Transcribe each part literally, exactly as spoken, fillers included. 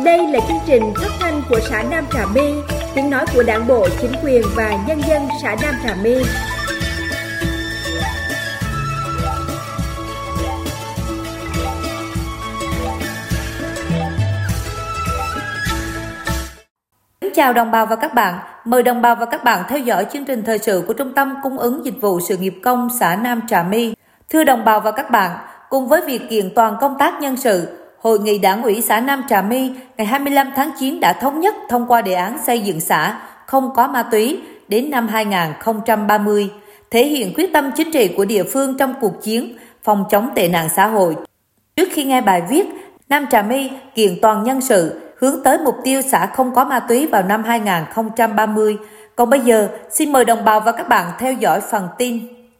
Đây là chương trình phát thanh của xã Nam Trà My, tiếng nói của Đảng bộ, chính quyền và nhân dân xã Nam Trà My. Chào đồng bào và các bạn, mời đồng bào và các bạn theo dõi chương trình thời sự của Trung tâm Cung ứng Dịch vụ Sự nghiệp Công xã Nam Trà My. Thưa đồng bào và các bạn, cùng với việc kiện toàn công tác nhân sự, Hội nghị Đảng ủy xã Nam Trà My ngày hai mươi lăm tháng chín đã thống nhất thông qua đề án xây dựng xã không có ma túy đến năm hai nghìn không trăm ba mươi, thể hiện quyết tâm chính trị của địa phương trong cuộc chiến phòng chống tệ nạn xã hội. Trước khi nghe bài viết Nam Trà My kiện toàn nhân sự hướng tới mục tiêu xã không có ma túy vào năm hai nghìn không trăm ba mươi. Còn bây giờ, xin mời đồng bào và các bạn theo dõi phần tin.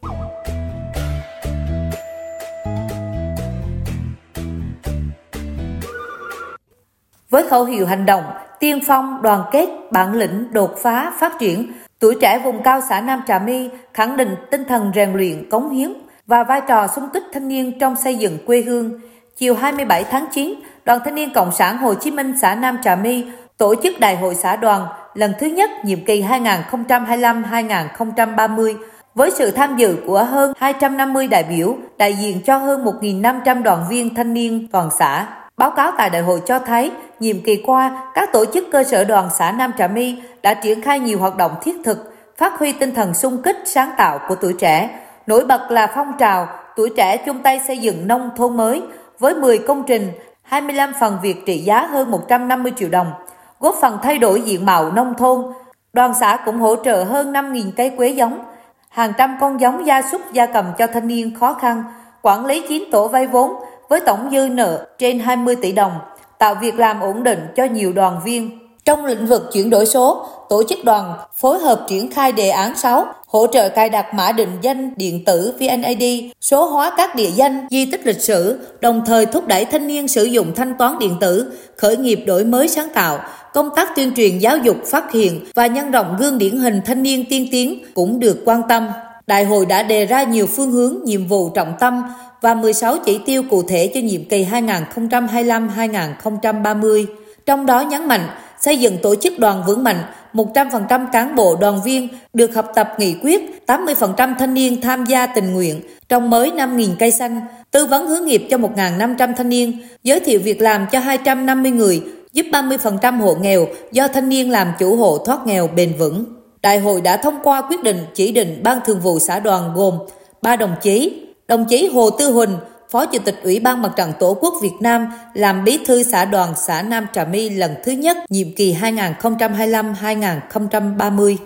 Với khẩu hiệu hành động, tiên phong, đoàn kết, bản lĩnh, đột phá, phát triển, tuổi trẻ vùng cao xã Nam Trà My khẳng định tinh thần rèn luyện, cống hiến và vai trò xung kích thanh niên trong xây dựng quê hương. Chiều hai mươi bảy tháng chín, Đoàn Thanh niên Cộng sản Hồ Chí Minh xã Nam Trà My tổ chức Đại hội xã đoàn lần thứ nhất nhiệm kỳ hai nghìn không trăm hai mươi lăm đến hai nghìn không trăm ba mươi với sự tham dự của hơn hai trăm năm mươi đại biểu, đại diện cho hơn một nghìn năm trăm đoàn viên thanh niên toàn xã. Báo cáo tại đại hội cho thấy, nhiệm kỳ qua, các tổ chức cơ sở đoàn xã Nam Trà My đã triển khai nhiều hoạt động thiết thực, phát huy tinh thần xung kích sáng tạo của tuổi trẻ. Nổi bật là phong trào tuổi trẻ chung tay xây dựng nông thôn mới với mười công trình, hai mươi lăm phần việc trị giá hơn một trăm năm mươi triệu đồng, góp phần thay đổi diện mạo nông thôn. Đoàn xã cũng hỗ trợ hơn năm nghìn cây quế giống, hàng trăm con giống gia súc gia cầm cho thanh niên khó khăn, quản lý chín tổ vay vốn với tổng dư nợ trên hai mươi tỷ đồng, tạo việc làm ổn định cho nhiều đoàn viên. Trong lĩnh vực chuyển đổi số, tổ chức đoàn phối hợp triển khai đề án sáu, hỗ trợ cài đặt mã định danh điện tử vê en a đê, số hóa các địa danh, di tích lịch sử, đồng thời thúc đẩy thanh niên sử dụng thanh toán điện tử, khởi nghiệp đổi mới sáng tạo. Công tác tuyên truyền giáo dục, phát hiện và nhân rộng gương điển hình thanh niên tiên tiến cũng được quan tâm. Đại hội đã đề ra nhiều phương hướng, nhiệm vụ trọng tâm và mười sáu chỉ tiêu cụ thể cho nhiệm kỳ hai nghìn không trăm hai mươi lăm đến hai nghìn không trăm ba mươi. Trong đó nhấn mạnh xây dựng tổ chức đoàn vững mạnh, một trăm phần trăm cán bộ đoàn viên được học tập nghị quyết, tám mươi phần trăm thanh niên tham gia tình nguyện, trồng mới năm nghìn cây xanh, tư vấn hướng nghiệp cho một nghìn năm trăm thanh niên, giới thiệu việc làm cho hai trăm năm mươi người, giúp ba mươi phần trăm hộ nghèo do thanh niên làm chủ hộ thoát nghèo bền vững. Đại hội đã thông qua quyết định chỉ định Ban Thường vụ xã đoàn gồm ba đồng chí, đồng chí Hồ Tư Huỳnh, Phó Chủ tịch Ủy ban Mặt trận Tổ quốc Việt Nam làm bí thư xã đoàn xã Nam Trà My lần thứ nhất, nhiệm kỳ hai nghìn không trăm hai mươi lăm đến hai nghìn không trăm ba mươi.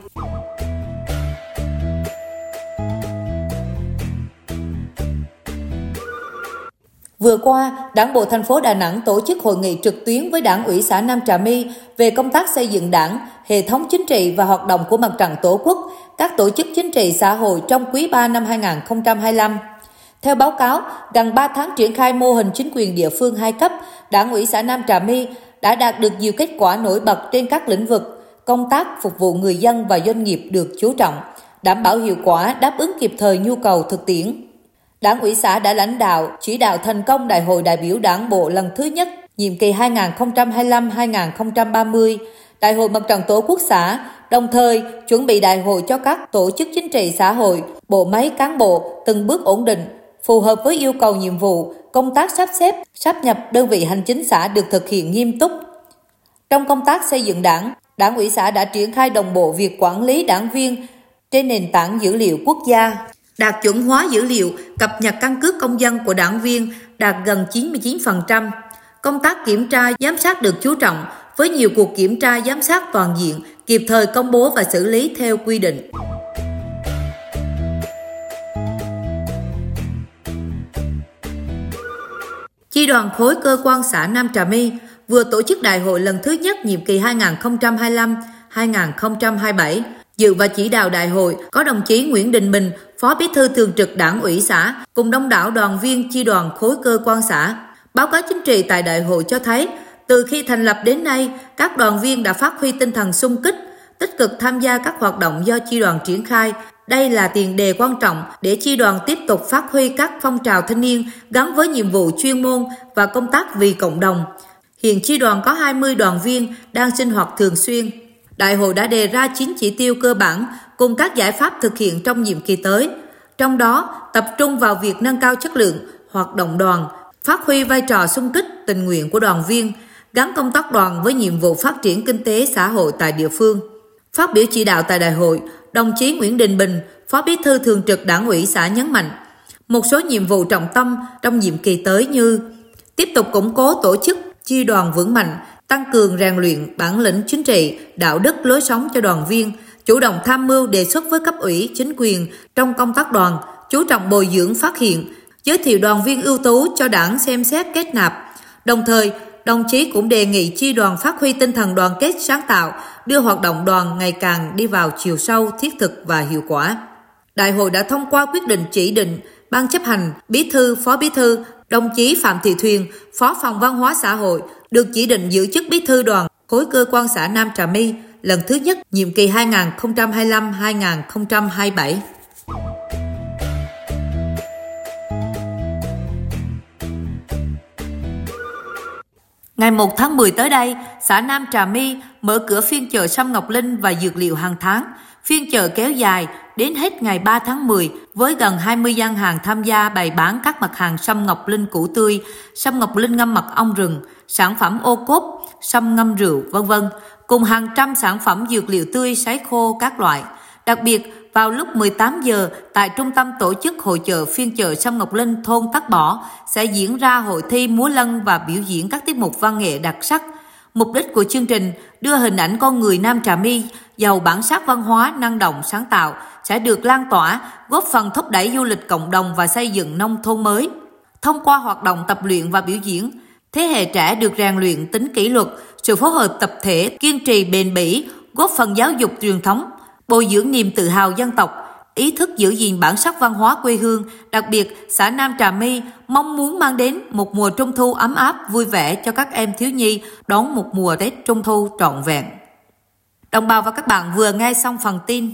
Vừa qua, Đảng bộ thành phố Đà Nẵng tổ chức hội nghị trực tuyến với Đảng ủy xã Nam Trà My về công tác xây dựng Đảng, hệ thống chính trị và hoạt động của Mặt trận Tổ quốc, các tổ chức chính trị xã hội trong quý ba năm hai nghìn không trăm hai mươi lăm. Theo báo cáo, gần ba tháng triển khai mô hình chính quyền địa phương hai cấp, Đảng ủy xã Nam Trà My đã đạt được nhiều kết quả nổi bật trên các lĩnh vực. Công tác phục vụ người dân và doanh nghiệp được chú trọng, đảm bảo hiệu quả, đáp ứng kịp thời nhu cầu thực tiễn. Đảng ủy xã đã lãnh đạo, chỉ đạo thành công Đại hội đại biểu Đảng bộ lần thứ nhất, nhiệm kỳ hai nghìn không trăm hai mươi lăm đến hai nghìn không trăm ba mươi, Đại hội Mặt trận Tổ quốc xã, đồng thời chuẩn bị đại hội cho các tổ chức chính trị xã hội, bộ máy cán bộ từng bước ổn định, phù hợp với yêu cầu nhiệm vụ, công tác sắp xếp, sáp nhập đơn vị hành chính xã được thực hiện nghiêm túc. Trong công tác xây dựng Đảng, Đảng ủy xã đã triển khai đồng bộ việc quản lý đảng viên trên nền tảng dữ liệu quốc gia, đạt chuẩn hóa dữ liệu, cập nhật căn cước công dân của đảng viên đạt gần chín mươi chín phần trăm. Công tác kiểm tra, giám sát được chú trọng với nhiều cuộc kiểm tra giám sát toàn diện, kịp thời công bố và xử lý theo quy định. Chi đoàn khối cơ quan xã Nam Trà My vừa tổ chức đại hội lần thứ nhất nhiệm kỳ hai nghìn không trăm hai mươi lăm đến hai nghìn không trăm hai mươi bảy. Dự và chỉ đạo đại hội có đồng chí Nguyễn Đình Bình, Phó Bí thư Thường trực Đảng ủy xã, cùng đông đảo đoàn viên chi đoàn khối cơ quan xã. Báo cáo chính trị tại đại hội cho thấy, từ khi thành lập đến nay, các đoàn viên đã phát huy tinh thần xung kích, tích cực tham gia các hoạt động do chi đoàn triển khai. Đây là tiền đề quan trọng để chi đoàn tiếp tục phát huy các phong trào thanh niên gắn với nhiệm vụ chuyên môn và công tác vì cộng đồng. Hiện chi đoàn có hai mươi đoàn viên đang sinh hoạt thường xuyên. Đại hội đã đề ra chín chỉ tiêu cơ bản cùng các giải pháp thực hiện trong nhiệm kỳ tới. Trong đó, tập trung vào việc nâng cao chất lượng hoạt động đoàn, phát huy vai trò xung kích tình nguyện của đoàn viên, gắn công tác đoàn với nhiệm vụ phát triển kinh tế xã hội tại địa phương. Phát biểu chỉ đạo tại đại hội, đồng chí Nguyễn Đình Bình, Phó Bí thư Thường trực Đảng ủy xã nhấn mạnh, một số nhiệm vụ trọng tâm trong nhiệm kỳ tới như tiếp tục củng cố tổ chức chi đoàn vững mạnh, tăng cường rèn luyện bản lĩnh chính trị, đạo đức lối sống cho đoàn viên, chủ động tham mưu đề xuất với cấp ủy, chính quyền trong công tác đoàn, chú trọng bồi dưỡng phát hiện, giới thiệu đoàn viên ưu tú cho Đảng xem xét kết nạp. Đồng thời, đồng chí cũng đề nghị chi đoàn phát huy tinh thần đoàn kết sáng tạo, đưa hoạt động đoàn ngày càng đi vào chiều sâu, thiết thực và hiệu quả. Đại hội đã thông qua quyết định chỉ định Ban chấp hành, Bí thư, Phó Bí thư, đồng chí Phạm Thị Thuyền, Phó phòng Văn hóa xã hội, được chỉ định giữ chức Bí thư đoàn khối cơ quan xã Nam Trà My lần thứ nhất nhiệm kỳ hai nghìn không trăm hai mươi lăm đến hai nghìn không trăm hai mươi bảy. Ngày một tháng mười tới đây, xã Nam Trà My mở cửa phiên chợ sâm ngọc linh và dược liệu hàng tháng. Phiên chợ kéo dài đến hết ngày ba tháng mười với gần hai mươi gian hàng tham gia bày bán các mặt hàng sâm ngọc linh củ tươi, sâm ngọc linh ngâm mật ong rừng, sản phẩm ô cốp, sâm ngâm rượu, vân vân, cùng hàng trăm sản phẩm dược liệu tươi sấy khô các loại. Đặc biệt, vào lúc mười tám giờ tại trung tâm tổ chức hội chợ phiên chợ sâm ngọc linh thôn Tắc Bỏ sẽ diễn ra hội thi múa lân và biểu diễn các tiết mục văn nghệ đặc sắc. Mục đích của chương trình đưa hình ảnh con người Nam Trà My giàu bản sắc văn hóa, năng động, sáng tạo sẽ được lan tỏa, góp phần thúc đẩy du lịch cộng đồng và xây dựng nông thôn mới. Thông qua hoạt động tập luyện và biểu diễn, thế hệ trẻ được rèn luyện tính kỷ luật, sự phối hợp tập thể, kiên trì bền bỉ, góp phần giáo dục truyền thống, bồi dưỡng niềm tự hào dân tộc, ý thức giữ gìn bản sắc văn hóa quê hương. Đặc biệt, xã Nam Trà My mong muốn mang đến một mùa Trung thu ấm áp, vui vẻ cho các em thiếu nhi đón một mùa Tết Trung thu trọn vẹn. Đồng bào và các bạn vừa nghe xong phần tin.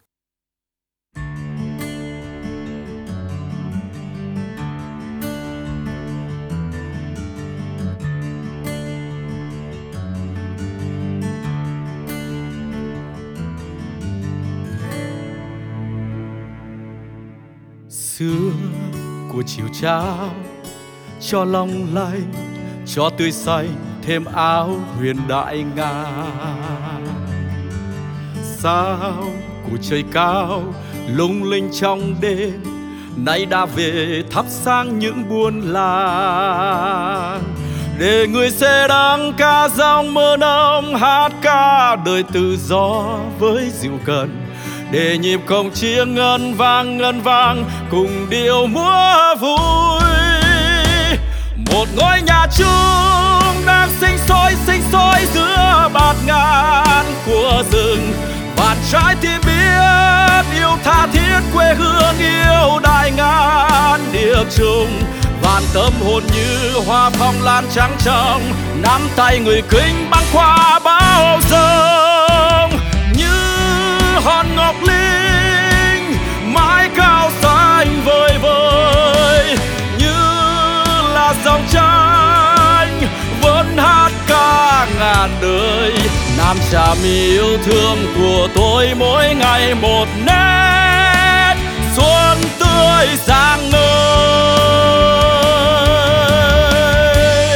Xưa của chiều trao cho long lanh, cho tươi xanh thêm áo huyền đại ngàn. Sao của trời cao lung linh trong đêm, nay đã về thắp sáng những buôn làng. Để người xe đắng ca dòng mơ nông, hát ca đời tự do với dịu cần. Để nhịp cồng chiêng ngân vang ngân vang cùng điệu múa vui. Một ngôi nhà chung đang sinh sôi sinh sôi giữa bạt ngàn của rừng. Bạn trái tim biết yêu tha thiết quê hương, yêu đại ngàn địa chung. Vạn tâm hồn như hoa phong lan trắng trong, nắm tay người kính băng qua bao dòng. Hòn ngọc linh mái cao xanh vời vời, như là dòng tranh vẫn hát ca ngàn đời. Nam Trà My yêu thương của tôi mỗi ngày một nét xuân tươi rạng ngời.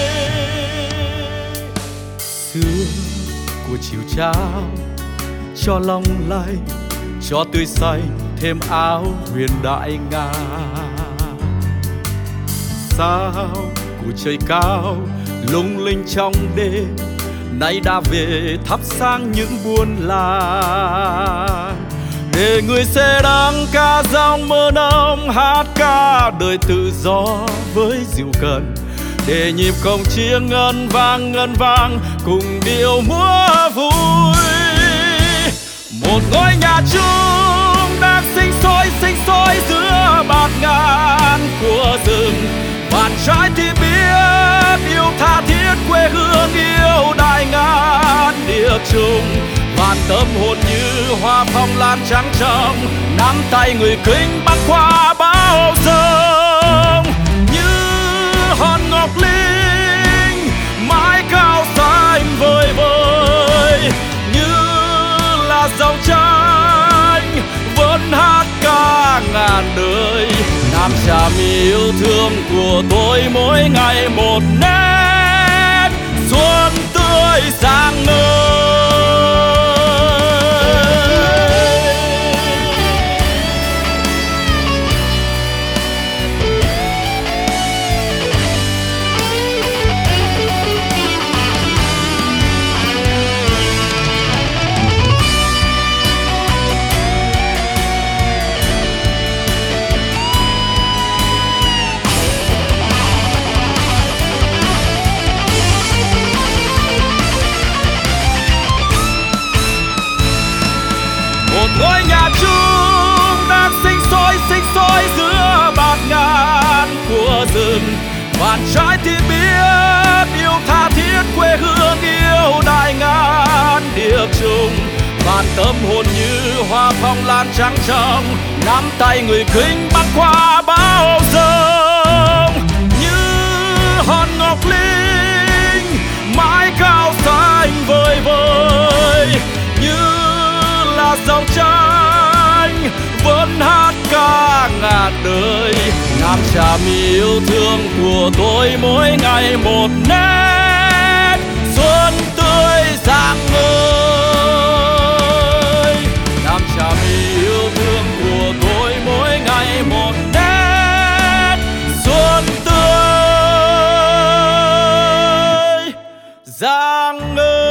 Xưa của chiều trao cho long lanh, cho tươi xanh thêm áo huyền đại ngàn. Sao của trời cao lung linh trong đêm, nay đã về thắp sáng những buôn làng. Để người xe đắng ca dòng mơ nông, hát ca đời tự do với dịu cần. Để nhịp cồng chiêng ngân vang ngân vang cùng điệu múa vui. Một ngôi nhà chung đang sinh sôi sinh sôi giữa bạt ngàn của rừng. Bạn trái tim biết yêu tha thiết quê hương, yêu đại ngàn địa chung. Vạn tâm hồn như hoa phong lan trắng trong, nắm tay người kính băng qua bao dòng. Như hòn ngọc linh Nam Trà My yêu thương của tôi mỗi ngày một nét xuân tươi sáng ngời. Ngôi nhà chung đang sinh sôi sinh sôi giữa bạt ngàn của rừng, vạn trái tim biết yêu tha thiết quê hương, yêu đại ngàn điệp trùng. Vạn tâm hồn như hoa phong lan trắng trong nắm tay người khinh băng qua bão giông, như hòn ngọc linh mãi cao xanh vời vời, như là dòng tranh vẫn hát ca ngàn đời. Nam Trà My yêu thương của tôi mỗi ngày một nét xuân tươi rạng ngời. Nam Trà My yêu thương của tôi mỗi ngày một nét xuân tươi rạng ngời.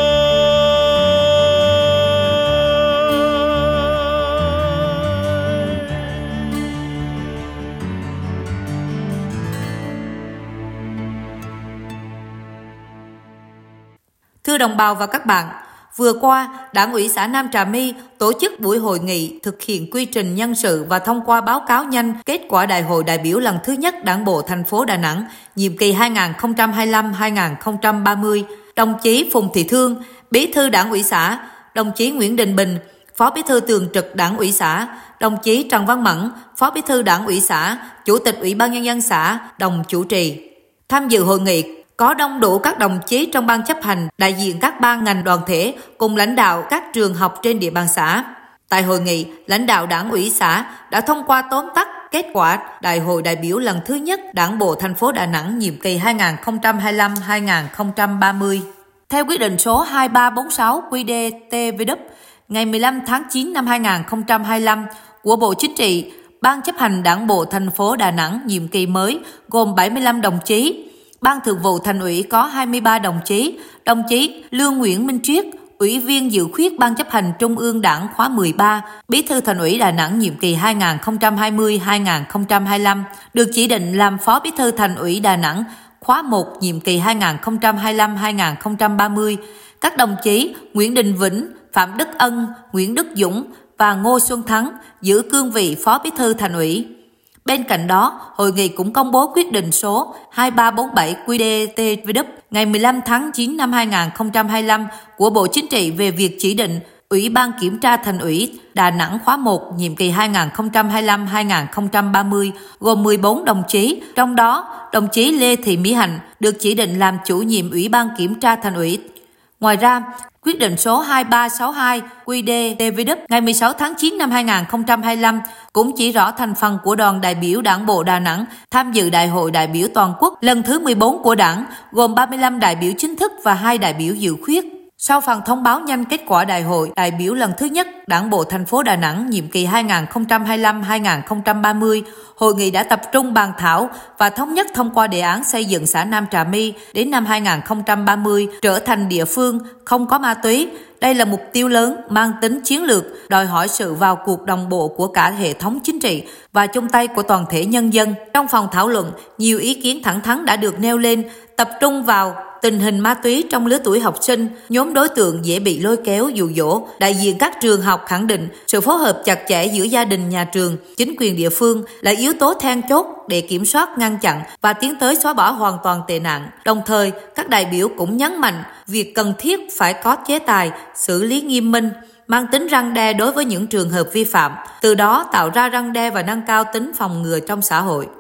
Thưa đồng bào và các bạn, vừa qua, Đảng ủy xã Nam Trà My tổ chức buổi hội nghị thực hiện quy trình nhân sự và thông qua báo cáo nhanh kết quả Đại hội đại biểu lần thứ nhất Đảng bộ thành phố Đà Nẵng, nhiệm kỳ hai nghìn không trăm hai mươi lăm đến hai nghìn không trăm ba mươi. Đồng chí Phùng Thị Thương, Bí thư Đảng ủy xã, đồng chí Nguyễn Đình Bình, Phó Bí thư Thường trực Đảng ủy xã, đồng chí Trần Văn Mẫn, Phó Bí thư Đảng ủy xã, Chủ tịch Ủy ban Nhân dân xã, đồng chủ trì. Tham dự hội nghị có đông đủ các đồng chí trong ban chấp hành, đại diện các ban ngành đoàn thể cùng lãnh đạo các trường học trên địa bàn xã. Tại hội nghị, lãnh đạo Đảng ủy xã đã thông qua tóm tắt kết quả Đại hội đại biểu lần thứ nhất Đảng bộ thành phố Đà Nẵng nhiệm kỳ hai nghìn không trăm hai mươi lăm đến hai nghìn không trăm ba mươi. Theo quyết định số hai ba bốn sáu Q D T V W ngày mười lăm tháng chín năm hai nghìn không trăm hai mươi lăm của Bộ Chính trị, Ban chấp hành Đảng bộ thành phố Đà Nẵng nhiệm kỳ mới gồm bảy mươi lăm đồng chí. Ban Thường vụ Thành ủy có hai mươi ba đồng chí, đồng chí Lương Nguyễn Minh Triết, Ủy viên dự khuyết Ban chấp hành Trung ương Đảng khóa mười ba, Bí thư Thành ủy Đà Nẵng nhiệm kỳ hai nghìn không trăm hai mươi đến hai nghìn không trăm hai mươi lăm, được chỉ định làm Phó Bí thư Thành ủy Đà Nẵng khóa một nhiệm kỳ hai nghìn không trăm hai mươi lăm đến hai nghìn không trăm ba mươi. Các đồng chí Nguyễn Đình Vĩnh, Phạm Đức Ân, Nguyễn Đức Dũng và Ngô Xuân Thắng giữ cương vị Phó Bí thư Thành ủy. Bên cạnh đó, hội nghị cũng công bố quyết định số hai ba bốn bảy Q D T V W ngày mười lăm tháng chín năm hai nghìn không trăm hai mươi lăm của Bộ Chính trị về việc chỉ định Ủy ban Kiểm tra Thành ủy Đà Nẵng khóa một nhiệm kỳ hai nghìn không trăm hai mươi lăm đến hai nghìn không trăm ba mươi gồm mười bốn đồng chí, trong đó đồng chí Lê Thị Mỹ Hạnh được chỉ định làm chủ nhiệm Ủy ban Kiểm tra Thành ủy. Ngoài ra, quyết định số hai ba sáu hai Q D T V W ngày mười sáu tháng chín năm hai nghìn không trăm hai mươi lăm cũng chỉ rõ thành phần của đoàn đại biểu Đảng bộ Đà Nẵng tham dự Đại hội đại biểu toàn quốc lần thứ mười bốn của Đảng, gồm ba mươi lăm đại biểu chính thức và hai đại biểu dự khuyết. Sau phần thông báo nhanh kết quả Đại hội đại biểu lần thứ nhất Đảng bộ thành phố Đà Nẵng nhiệm kỳ hai nghìn không trăm hai mươi lăm đến hai nghìn không trăm ba mươi, hội nghị đã tập trung bàn thảo và thống nhất thông qua đề án xây dựng xã Nam Trà My đến năm hai nghìn không trăm ba mươi trở thành địa phương không có ma túy. Đây là mục tiêu lớn mang tính chiến lược, đòi hỏi sự vào cuộc đồng bộ của cả hệ thống chính trị và chung tay của toàn thể nhân dân. Trong phòng thảo luận, nhiều ý kiến thẳng thắn đã được nêu lên, tập trung vào tình hình ma túy trong lứa tuổi học sinh, nhóm đối tượng dễ bị lôi kéo dụ dỗ. Đại diện các trường học khẳng định sự phối hợp chặt chẽ giữa gia đình, nhà trường, chính quyền địa phương là yếu tố then chốt để kiểm soát, ngăn chặn và tiến tới xóa bỏ hoàn toàn tệ nạn. Đồng thời, các đại biểu cũng nhấn mạnh việc cần thiết phải có chế tài, xử lý nghiêm minh, mang tính răn đe đối với những trường hợp vi phạm, từ đó tạo ra răn đe và nâng cao tính phòng ngừa trong xã hội.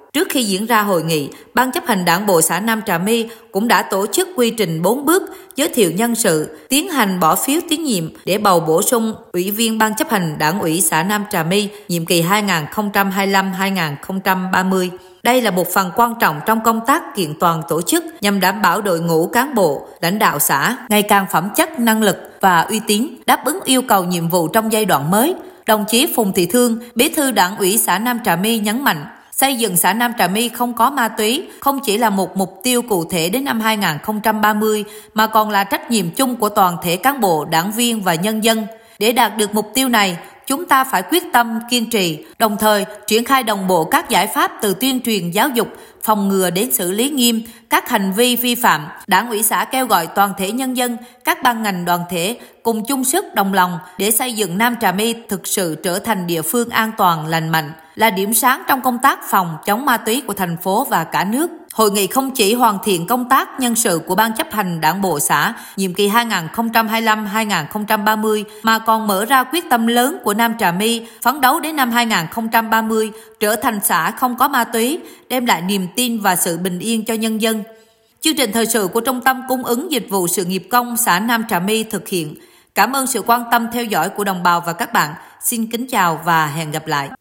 Trước khi diễn ra hội nghị, Ban chấp hành Đảng bộ xã Nam Trà My cũng đã tổ chức quy trình bốn bước giới thiệu nhân sự, tiến hành bỏ phiếu tín nhiệm để bầu bổ sung Ủy viên Ban chấp hành Đảng ủy xã Nam Trà My nhiệm kỳ hai nghìn không trăm hai mươi lăm đến hai nghìn không trăm ba mươi. Đây là một phần quan trọng trong công tác kiện toàn tổ chức nhằm đảm bảo đội ngũ cán bộ, lãnh đạo xã ngày càng phẩm chất, năng lực và uy tín, đáp ứng yêu cầu nhiệm vụ trong giai đoạn mới. Đồng chí Phùng Thị Thương, Bí thư Đảng ủy xã Nam Trà My nhấn mạnh, xây dựng xã Nam Trà My không có ma túy không chỉ là một mục tiêu cụ thể đến năm hai nghìn không trăm ba mươi mà còn là trách nhiệm chung của toàn thể cán bộ, đảng viên và nhân dân. Để đạt được mục tiêu này, chúng ta phải quyết tâm, kiên trì, đồng thời triển khai đồng bộ các giải pháp từ tuyên truyền, giáo dục, phòng ngừa đến xử lý nghiêm các hành vi vi phạm. Đảng ủy xã kêu gọi toàn thể nhân dân, các ban ngành đoàn thể cùng chung sức đồng lòng để xây dựng Nam Trà My thực sự trở thành địa phương an toàn, lành mạnh, là điểm sáng trong công tác phòng chống ma túy của thành phố và cả nước. Hội nghị không chỉ hoàn thiện công tác nhân sự của Ban chấp hành Đảng bộ xã nhiệm kỳ hai nghìn không trăm hai mươi lăm đến hai nghìn không trăm ba mươi mà còn mở ra quyết tâm lớn của Nam Trà My phấn đấu đến năm hai nghìn không trăm ba mươi trở thành xã không có ma túy, đem lại niềm tin và sự bình yên cho nhân dân. Chương trình thời sự của Trung tâm Cung ứng Dịch vụ Sự nghiệp Công xã Nam Trà My thực hiện. Cảm ơn sự quan tâm theo dõi của đồng bào và các bạn. Xin kính chào và hẹn gặp lại.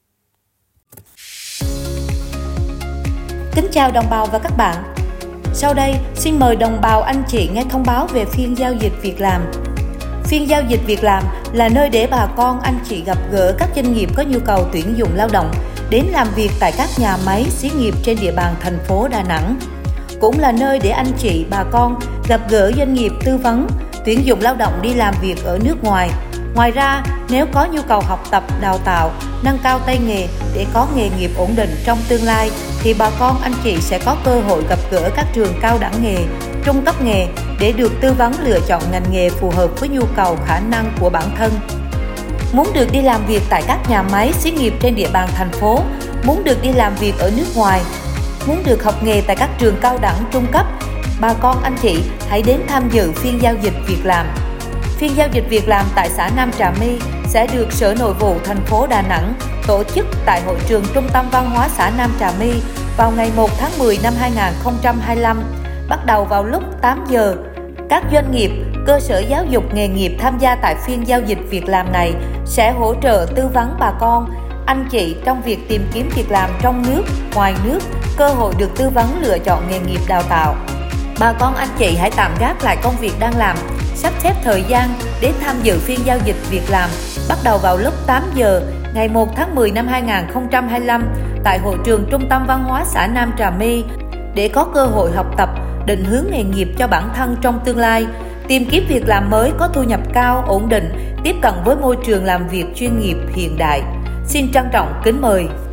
Kính chào đồng bào và các bạn. Sau đây, xin mời đồng bào anh chị nghe thông báo về phiên giao dịch việc làm. Phiên giao dịch việc làm là nơi để bà con anh chị gặp gỡ các doanh nghiệp có nhu cầu tuyển dụng lao động đến làm việc tại các nhà máy, xí nghiệp trên địa bàn thành phố Đà Nẵng. Cũng là nơi để anh chị, bà con gặp gỡ doanh nghiệp tư vấn, tuyển dụng lao động đi làm việc ở nước ngoài. Ngoài ra, nếu có nhu cầu học tập, đào tạo, nâng cao tay nghề để có nghề nghiệp ổn định trong tương lai, thì bà con anh chị sẽ có cơ hội gặp gỡ các trường cao đẳng nghề, trung cấp nghề để được tư vấn lựa chọn ngành nghề phù hợp với nhu cầu khả năng của bản thân. Muốn được đi làm việc tại các nhà máy, xí nghiệp trên địa bàn thành phố, muốn được đi làm việc ở nước ngoài, muốn được học nghề tại các trường cao đẳng trung cấp, bà con anh chị hãy đến tham dự phiên giao dịch việc làm. Phiên giao dịch việc làm tại xã Nam Trà My sẽ được Sở Nội vụ thành phố Đà Nẵng tổ chức tại hội trường Trung tâm Văn hóa xã Nam Trà My vào ngày một tháng mười năm hai nghìn không trăm hai mươi lăm, bắt đầu vào lúc tám giờ. Các doanh nghiệp, cơ sở giáo dục nghề nghiệp tham gia tại phiên giao dịch việc làm này sẽ hỗ trợ tư vấn bà con, anh chị trong việc tìm kiếm việc làm trong nước, ngoài nước, cơ hội được tư vấn lựa chọn nghề nghiệp đào tạo. Bà con anh chị hãy tạm gác lại công việc đang làm, sắp xếp thời gian đến tham dự phiên giao dịch việc làm bắt đầu vào lúc tám giờ ngày một tháng mười năm hai nghìn không trăm hai mươi lăm tại hội trường Trung tâm Văn hóa xã Nam Trà My để có cơ hội học tập, định hướng nghề nghiệp cho bản thân trong tương lai, tìm kiếm việc làm mới có thu nhập cao, ổn định, tiếp cận với môi trường làm việc chuyên nghiệp hiện đại. Xin trân trọng kính mời.